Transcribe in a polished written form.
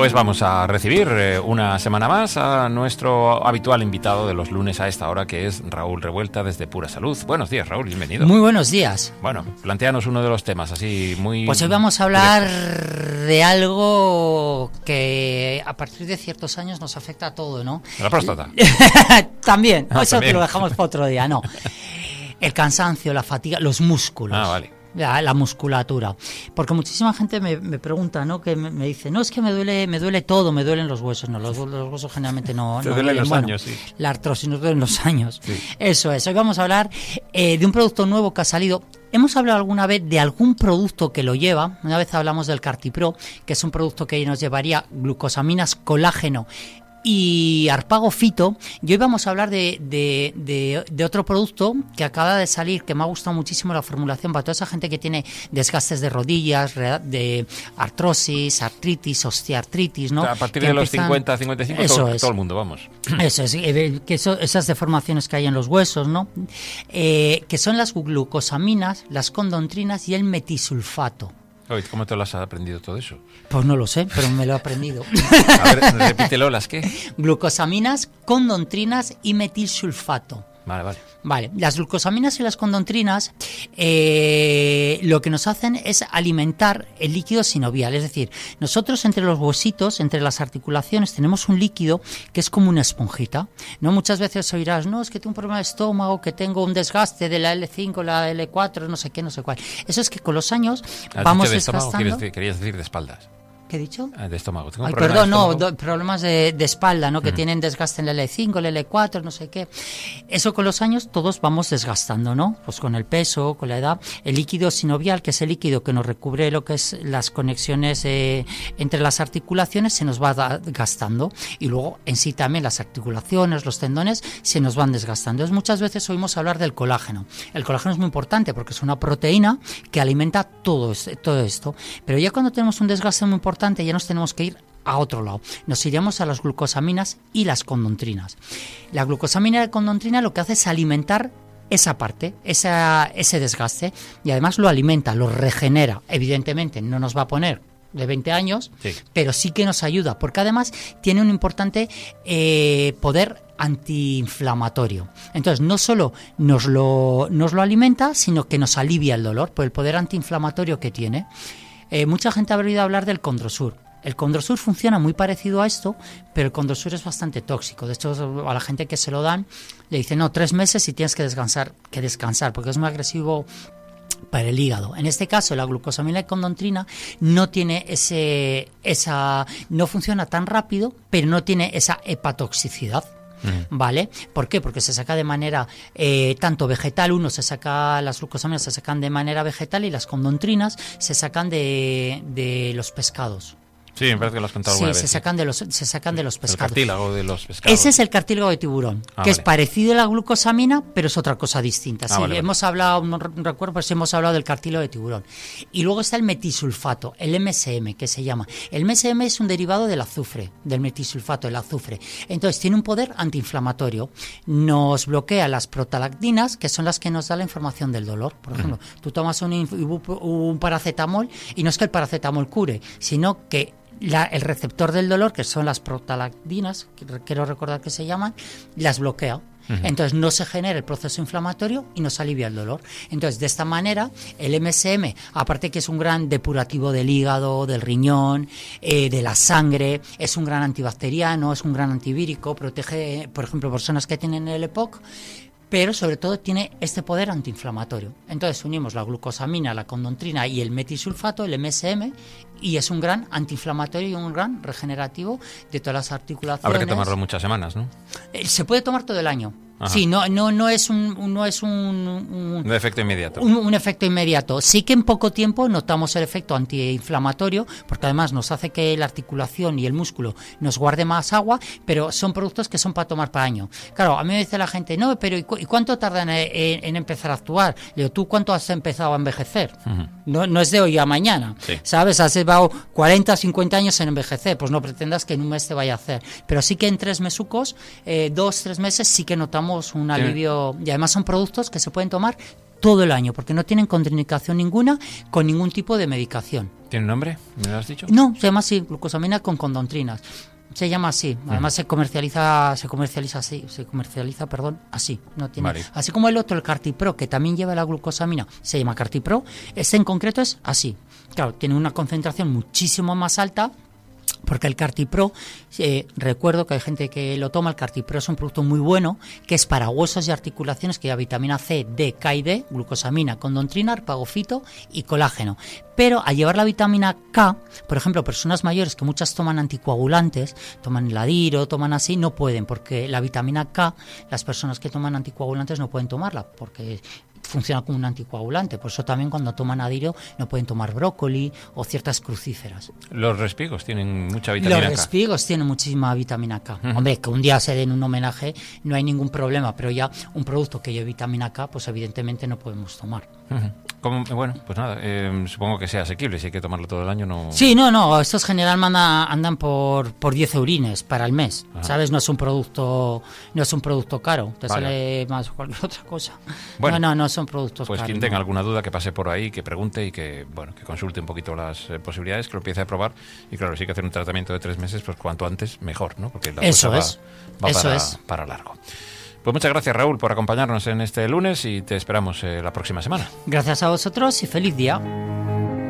Pues vamos a recibir una semana más a nuestro habitual invitado de los lunes a esta hora, que es Raúl Revuelta desde Pura Salud. Buenos días, Raúl, bienvenido. Muy buenos días. Bueno, plantéanos uno de los temas así muy... Pues hoy vamos a hablar de algo que a partir de ciertos años nos afecta a todo, ¿no? La próstata. También, eso también. te lo dejamos para otro día, no. El cansancio, la fatiga, los músculos. Ah, vale. La musculatura, porque muchísima gente me pregunta, ¿no? Que me dice, no, es que me duele todo, me duelen los huesos. No, los huesos generalmente no Te duelen los bueno, años, sí. La artrosis nos duelen los años. Sí. Eso es. Hoy vamos a hablar de un producto nuevo que ha salido. Hemos hablado alguna vez de algún producto que lo lleva. Una vez hablamos del Cartipro, que es un producto que nos llevaría glucosaminas, colágeno y Harpago Fito. Y hoy vamos a hablar de otro producto que acaba de salir, que me ha gustado muchísimo la formulación para toda esa gente que tiene desgastes de rodillas, de artrosis, artritis, osteoartritis, ¿no? O sea, a partir que de los empiezan... 50, 55, todo el mundo, vamos. Eso es, esas deformaciones que hay en los huesos, ¿no? Que son las glucosaminas, las condontrinas y el metisulfato. Oye, ¿cómo te lo has aprendido todo eso? Pues no lo sé, pero me lo he aprendido. A ver, repítelo, ¿las qué? Glucosaminas, condontrinas y metilsulfato. Vale, las glucosaminas y las condontrinas lo que nos hacen es alimentar el líquido sinovial, es decir, nosotros entre los huesitos, entre las articulaciones, tenemos un líquido que es como una esponjita, ¿no? Muchas veces oirás, no, es que tengo un problema de estómago, que tengo un desgaste de la L5, la L4, no sé qué, no sé cuál. Eso es que con los años vamos desgastando. Querías decir de espaldas. ¿Qué he dicho? De estómago. Problemas de espalda, ¿no? Que tienen desgaste en el L5, el L4, no sé qué. Eso con los años todos vamos desgastando, ¿no? Pues con el peso, con la edad. El líquido sinovial, que es el líquido que nos recubre lo que es las conexiones entre las articulaciones, se nos va gastando. Y luego en sí también las articulaciones, los tendones, se nos van desgastando. Entonces muchas veces oímos hablar del colágeno. El colágeno es muy importante porque es una proteína que alimenta todo esto. Pero ya cuando tenemos un desgaste muy importante, ya nos tenemos que ir a otro lado. Nos iríamos a las glucosaminas y las condontrinas. La glucosamina y la condontrina lo que hace es alimentar esa parte, ese desgaste, y además lo alimenta, lo regenera. Evidentemente no nos va a poner de 20 años, sí, pero sí que nos ayuda, porque además tiene un importante poder antiinflamatorio. Entonces no solo nos lo alimenta, sino que nos alivia el dolor por el poder antiinflamatorio que tiene. Mucha gente ha oído hablar del Condrosur. El Condrosur funciona muy parecido a esto, pero el Condrosur es bastante tóxico. De hecho, a la gente que se lo dan le dicen, no, 3 meses y tienes que descansar, porque es muy agresivo para el hígado. En este caso, la glucosamina y condontrina no tiene no funciona tan rápido, pero no tiene esa hepatotoxicidad. ¿Vale? ¿Por qué? Porque se saca de manera tanto vegetal, las glucosaminas se sacan de manera vegetal y las condontrinas se sacan de los pescados. Sí, me parece que lo has contado alguna vez. Se sacan de los pescados. El cartílago de los pescados. Ese es el cartílago de tiburón, que es parecido a la glucosamina, pero es otra cosa distinta. Sí, hemos hablado, no recuerdo, pero sí hemos hablado del cartílago de tiburón. Y luego está el metisulfato, el MSM, que se llama. El MSM es un derivado del azufre, del metisulfato, el azufre. Entonces, tiene un poder antiinflamatorio. Nos bloquea las protalactinas, que son las que nos dan la información del dolor. Por ejemplo, tú tomas un paracetamol y no es que el paracetamol cure, sino que el receptor del dolor, que son las protalactinas, que quiero recordar que se llaman, las bloquea. Entonces no se genera el proceso inflamatorio y nos alivia el dolor. Entonces de esta manera el MSM, aparte que es un gran depurativo del hígado, del riñón, de la sangre, es un gran antibacteriano, es un gran antivírico, protege, por ejemplo, personas que tienen el EPOC, pero sobre todo tiene este poder antiinflamatorio. Entonces unimos la glucosamina, la condontrina y el metisulfato, el MSM, y es un gran antiinflamatorio y un gran regenerativo de todas las articulaciones. Habrá que tomarlo muchas semanas, ¿no? Se puede tomar todo el año. Ajá. Sí, no es un efecto inmediato. Un efecto inmediato. Sí que en poco tiempo notamos el efecto antiinflamatorio, porque además nos hace que la articulación y el músculo nos guarde más agua, pero son productos que son para tomar para año. Claro, a mí me dice la gente, no, pero ¿y cuánto tardan en empezar a actuar? Le digo, ¿tú cuánto has empezado a envejecer? No es de hoy a mañana, sí. ¿Sabes? Has llevado 40, 50 años en envejecer, pues no pretendas que en un mes te vaya a hacer. Pero sí que en 3 mesucos, 2, 3 meses, sí que notamos un alivio, y además son productos que se pueden tomar todo el año, porque no tienen contraindicación ninguna con ningún tipo de medicación. ¿Tiene nombre? ¿Me lo has dicho? No, se llama así, glucosamina con condontrinas. Se llama así, además se comercializa así, no tiene, vale. Así como el otro, el Cartipro, que también lleva la glucosamina, se llama Cartipro, este en concreto es así. Claro, tiene una concentración muchísimo más alta, porque el Cartipro, recuerdo que hay gente que lo toma, el Cartipro es un producto muy bueno, que es para huesos y articulaciones, que lleva vitamina C, D, K y D, glucosamina, condontrina, arpagofito y colágeno. Pero al llevar la vitamina K, por ejemplo, personas mayores que muchas toman anticoagulantes, toman el Adiro, toman así, no pueden, porque la vitamina K, las personas que toman anticoagulantes no pueden tomarla, porque funciona como un anticoagulante. Por eso también cuando toman Adiro no pueden tomar brócoli o ciertas crucíferas. Los respigos tienen mucha vitamina K. Los respigos tienen muchísima vitamina K. Hombre, que un día se den un homenaje no hay ningún problema, pero ya un producto que lleve vitamina K, pues evidentemente no podemos tomar. Bueno, pues nada, supongo que sea asequible, si hay que tomarlo todo el año no... Sí, no, estos generalmente andan por 10 eurines para el mes, ¿sabes? No es un producto caro, te sale más cualquier otra cosa. Bueno, no son productos pues caros. Quien tenga alguna duda que pase por ahí, que pregunte y que consulte un poquito las posibilidades, que lo empiece a probar. Y claro, si hay que hacer un tratamiento de 3 meses, pues cuanto antes mejor, ¿no? Porque la cosa va para largo. Pues muchas gracias, Raúl, por acompañarnos en este lunes y te esperamos la próxima semana. Gracias a vosotros y feliz día.